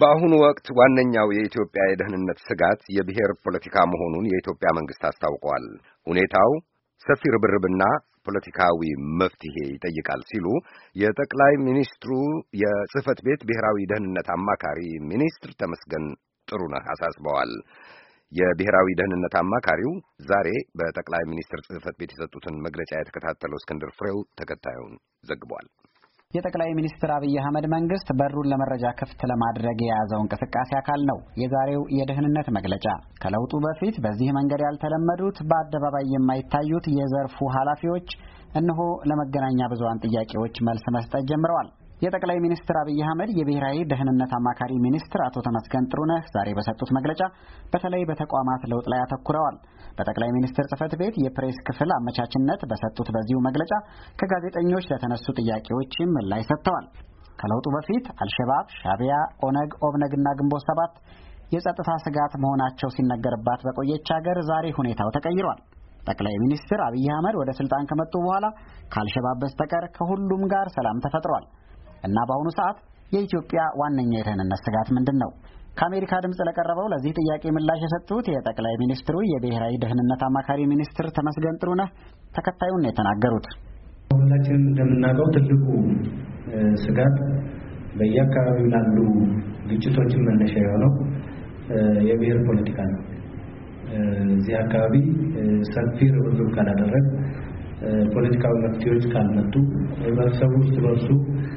በአሁኑ ወቅት ዋነኛው የኢትዮጵያ የደህንነት ስጋት የብሔር ፖለቲካ መሆኑን የኢትዮጵያ መንግስት አስታውቋል። ሁኔታው ሰፊ ርብርብና ፖለቲካዊ መፍትሄ ይጠይቃል ሲሉ የጠቅላይ ሚኒስትሩ የጽህፈት ቤት ብሔራዊ ደህንነት አማካሪ ሚኒስትር ተመስገን ጥሩነህ አሳስበዋል። የብሔራዊ ደህንነት አማካሪው ዛሬ በጠቅላይ ሚኒስትር ጽህፈት ቤት የሰጡትን መግለጫ የተከታተለው እስክንድር ፍሬው ተከታዩን ዘግቧል። የጠቅላይ ሚኒስትር አብይ አህመድ መንግስት በሩን ለመረጃ ክፍት ለማድረግ የያዘው እንቅስቃሴ አካል ነው የዛሬው የደህንነት መግለጫ። ከለውጡ በፊት በዚህ መንገድ ያልተለመዱት በአደባባይ የማይታዩት የዘርፉ ኃላፊዎች እነሆ ለመገናኛ ብዙሃን ጥያቄዎች መልስ መስጠት ጀምረዋል። የጠቅላይ ሚኒስትር አብይ አህመድ የብሔራዊ ደህንነት አማካሪ ሚኒስትር አቶ ተመስገን ጥሩነህ ዛሬ በሰጡት መግለጫ በተለይ በተቋማት ለውጥ ላይ አተኩረዋል። በጠቅላይ ሚኒስትር ጽህፈት ቤት የፕሬስ ክፍል አመቻችነት በሰጡት በዚሁ መግለጫ ከጋዜጠኞች ለተነሱ ጥያቄዎችም ምላሽ ሰጥተዋል። ከለውጡ በፊት አልሸባብ፣ ሻዕቢያ፣ ኦነግ፣ ኦብነግና ግንቦት ሰባት የጸጥታ ስጋት መሆናቸው ሲነገርባት በቆየች ሀገር ዛሬ ሁኔታው ተቀይሯል። ጠቅላይ ሚኒስትር አብይ አህመድ ወደ ስልጣን ከመጡ በኋላ ከአልሸባብ በስተቀር ከሁሉም ጋር ሰላም ተፈጥሯል እና በአሁኑ ሰዓት የኢትዮጵያ ዋነኛ የደህንነት ስጋት ምንድን ነው? ከአሜሪካ ድምፅ ለቀረበው ለዚህ ጥያቄ ምላሽ የሰጡት የጠቅላይ ሚኒስትሩ የብሔራዊ ደህንነት አማካሪ ሚኒስትር ተመስገን ጥሩነህ ተከታዩን ነው የተናገሩት። ሁላችንም እንደምናውቀው ትልቁ ስጋት በየአካባቢው ላሉ ግጭቶችን መነሻ የሆነው የብሔር ፖለቲካ ነው። እዚህ አካባቢ ሰፊ ርብርብ ካላደረግ፣ ፖለቲካዊ መፍትሄዎች ካልመጡ፣ ህብረተሰቡ እርስ በርሱ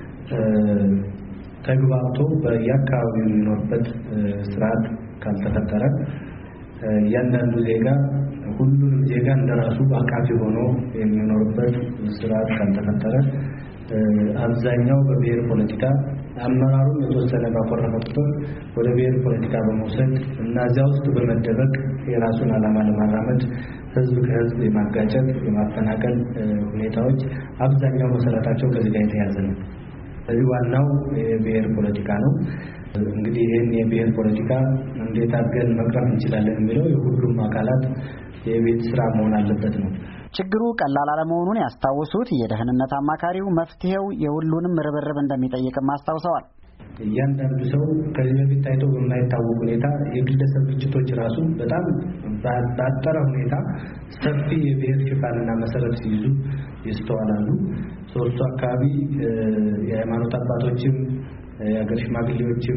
ተግባብቶ በየአካባቢው የሚኖርበት ስርዓት ካልተፈጠረ፣ እያንዳንዱ ዜጋ ሁሉንም ዜጋ እንደራሱ አቃፊ ሆኖ የሚኖርበት ስርዓት ካልተፈጠረ፣ አብዛኛው በብሔር ፖለቲካ አመራሩም የተወሰነ ባቆረፈ ቁጥር ወደ ብሔር ፖለቲካ በመውሰድ እና እዚያ ውስጥ በመደበቅ የራሱን ዓላማ ለማራመድ ህዝብ ከህዝብ የማጋጨት የማፈናቀል ሁኔታዎች አብዛኛው መሰረታቸው ከዚህ ጋር የተያዘ ነው። ስለዚህ ዋናው የብሔር ፖለቲካ ነው። እንግዲህ ይህን የብሔር ፖለቲካ እንዴት አድርገን መቅረፍ እንችላለን የሚለው የሁሉም አካላት የቤት ስራ መሆን አለበት ነው። ችግሩ ቀላል አለመሆኑን ያስታወሱት የደህንነት አማካሪው መፍትሄው የሁሉንም ርብርብ እንደሚጠይቅም አስታውሰዋል። እያንዳንዱ ሰው ከዚህ በፊት ታይቶ በማይታወቅ ሁኔታ የግለሰብ ግጭቶች ራሱ በጣም ባጠረ ሁኔታ ሰፊ የብሔር ሽፋንና መሰረት ሲይዙ ይስተዋላሉ። ሶስቱ አካባቢ የሃይማኖት አባቶችም፣ የሀገር ሽማግሌዎችም፣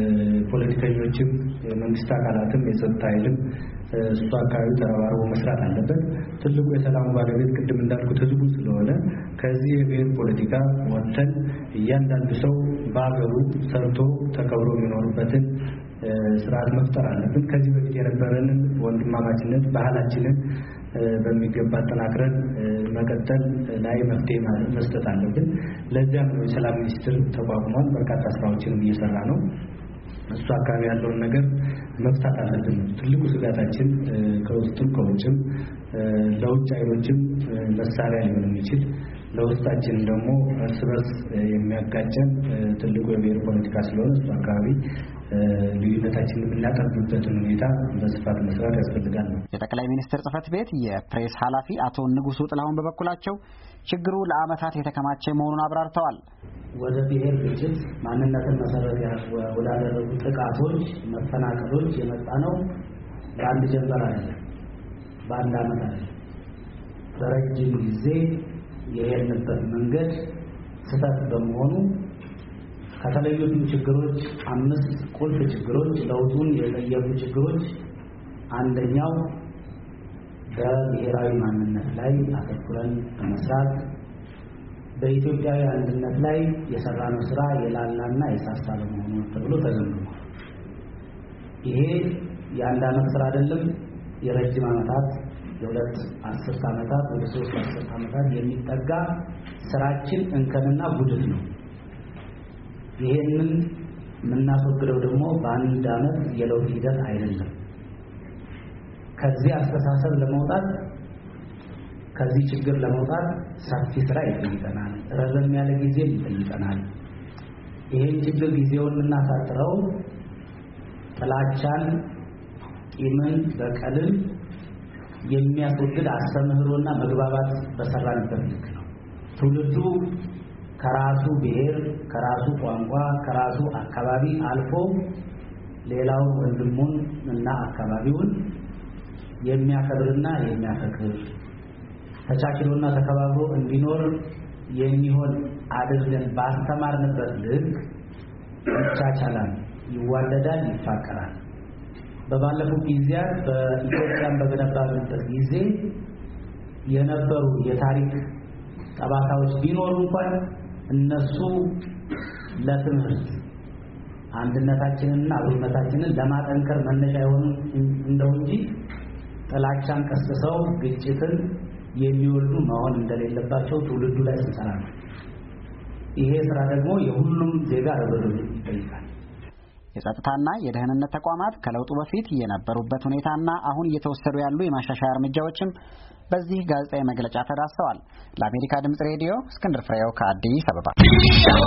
ፖለቲከኞችም፣ የመንግስት አካላትም የጸጥታ ኃይልም እሱ አካባቢ ተረባርቦ መስራት አለበት። ትልቁ የሰላሙ ባለቤት ቅድም እንዳልኩት ህዝቡ ስለሆነ ከዚህ የብሔር ፖለቲካ ወጥተን እያንዳንዱ ሰው በሀገሩ ሰርቶ ተከብሮ የሚኖርበትን ስርዓት መፍጠር አለብን። ከዚህ በፊት የነበረንን ወንድማማችነት ባህላችንን በሚገባ አጠናክረን መቀጠል ላይ መፍትሄ መስጠት አለብን። ለዚያም ነው የሰላም ሚኒስቴር ተቋቁሟል። በርካታ ስራዎችንም እየሰራ ነው። እሱ አካባቢ ያለውን ነገር መፍታት አለብን። ትልቁ ስጋታችን ከውስጥም ከውጭም ለውጭ ኃይሎችም መሳሪያ ሊሆን የሚችል ለውስጣችን ደግሞ እርስ በርስ የሚያጋጨን ትልቁ የብሔር ፖለቲካ ስለሆነ እሱ አካባቢ ልዩነታችንን የምናጠብበትን ሁኔታ በስፋት መስራት ያስፈልጋል ነው። የጠቅላይ ሚኒስትር ጽህፈት ቤት የፕሬስ ኃላፊ አቶ ንጉሱ ጥላሁን በበኩላቸው ችግሩ ለዓመታት የተከማቸ መሆኑን አብራርተዋል። ወደ ብሔር ግጭት፣ ማንነትን መሰረት ወዳደረጉ ጥቃቶች፣ መፈናቀሎች የመጣ ነው በአንድ ጀንበር አይደለም፣ በአንድ ዓመት አይደለም። በረጅም ጊዜ የሄድንበት መንገድ ስህተት በመሆኑ ከተለዩት ችግሮች 5 ቁልፍ ችግሮች ለውጡን የለየፉ ችግሮች አንደኛው በብሔራዊ ማንነት ላይ አተኩረን በመስራት በኢትዮጵያዊ አንድነት ላይ የሰራነው ስራ የላላና የሳሳ በመሆኑ ተብሎ ተገምግሟል። ይሄ የአንድ ዓመት ስራ አይደለም፣ የረጅም ዓመታት የሁለት 10 ዓመታት ወደ 3 10 ዓመታት የሚጠጋ ስራችን እንከንና ጉድፍ ነው። ይሄንን የምናስወግደው ደግሞ በአንድ ዓመት የለውጥ ሂደት አይደለም። ከዚህ አስተሳሰብ ለመውጣት ከዚህ ችግር ለመውጣት ሰፊ ስራ ይጠይቀናል፣ ረዘም ያለ ጊዜ ይጠይቀናል። ይሄን ችግር ጊዜውን የምናሳጥረው ጥላቻን፣ ቂምን፣ በቀልን የሚያስወግድ አስተምህሮና መግባባት በሰራንበት ልክ ነው። ትውልዱ ከራሱ ብሔር፣ ከራሱ ቋንቋ፣ ከራሱ አካባቢ አልፎ ሌላው ወንድሙን እና አካባቢውን የሚያከብርና የሚያፈቅር ተቻችሎና ተከባብሮ እንዲኖር የሚሆን አድርገን ባስተማርንበት ልክ ይቻቻላል፣ ይዋደዳል፣ ይፋቀራል። በባለፉት ጊዜያት በኢትዮጵያም በገነባንበት ጊዜ የነበሩ የታሪክ ጠባሳዎች ቢኖሩ እንኳን እነሱ ለትምህርት አንድነታችንንና አብሮነታችንን ለማጠንከር መነሻ የሆኑ እንደው እንጂ ጥላቻን ቀስቅሰው ግጭትን የሚወልዱ መሆን እንደሌለባቸው ትውልዱ ላይ ስንሰራ ነው። ይሄ ስራ ደግሞ የሁሉም ዜጋ ርብርብ ይጠይቃል። የጸጥታና የደህንነት ተቋማት ከለውጡ በፊት የነበሩበት ሁኔታና አሁን እየተወሰዱ ያሉ የማሻሻያ እርምጃዎችም በዚህ ጋዜጣዊ መግለጫ ተዳሰዋል። ለአሜሪካ ድምጽ ሬዲዮ እስክንድር ፍሬው ከአዲስ አበባ